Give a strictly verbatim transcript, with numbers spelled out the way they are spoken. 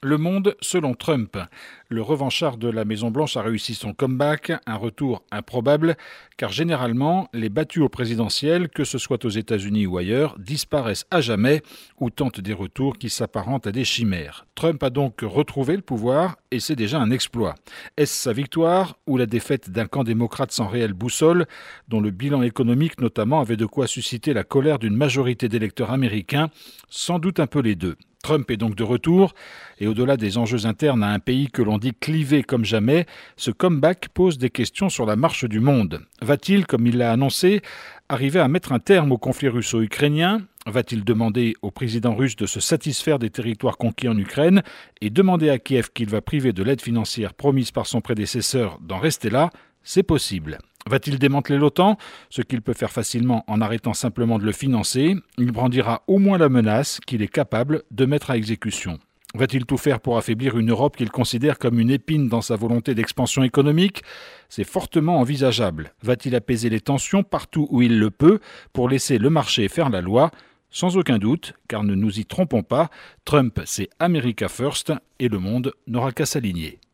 Le Monde selon Trump. Le revanchard de la Maison-Blanche a réussi son comeback, un retour improbable, car généralement, les battus au présidentiel, que ce soit aux États-Unis ou ailleurs, disparaissent à jamais ou tentent des retours qui s'apparentent à des chimères. Trump a donc retrouvé le pouvoir et c'est déjà un exploit. Est-ce sa victoire ou la défaite d'un camp démocrate sans réelle boussole, dont le bilan économique notamment avait de quoi susciter la colère d'une majorité d'électeurs américains? Sans doute un peu les deux. Trump est donc de retour, et au-delà des enjeux internes à un pays que l'on dit clivé comme jamais, ce comeback pose des questions sur la marche du monde. Va-t-il, comme il l'a annoncé, arriver à mettre un terme au conflit russo-ukrainien ? Va-t-il demander au président russe de se satisfaire des territoires conquis en Ukraine et demander à Kiev qu'il va priver de l'aide financière promise par son prédécesseur d'en rester là ? C'est possible. Va-t-il démanteler l'OTAN ? Ce qu'il peut faire facilement en arrêtant simplement de le financer. Il brandira au moins la menace qu'il est capable de mettre à exécution. Va-t-il tout faire pour affaiblir une Europe qu'il considère comme une épine dans sa volonté d'expansion économique ? C'est fortement envisageable. Va-t-il apaiser les tensions partout où il le peut pour laisser le marché faire la loi ? Sans aucun doute, car ne nous y trompons pas, Trump c'est America First et le monde n'aura qu'à s'aligner.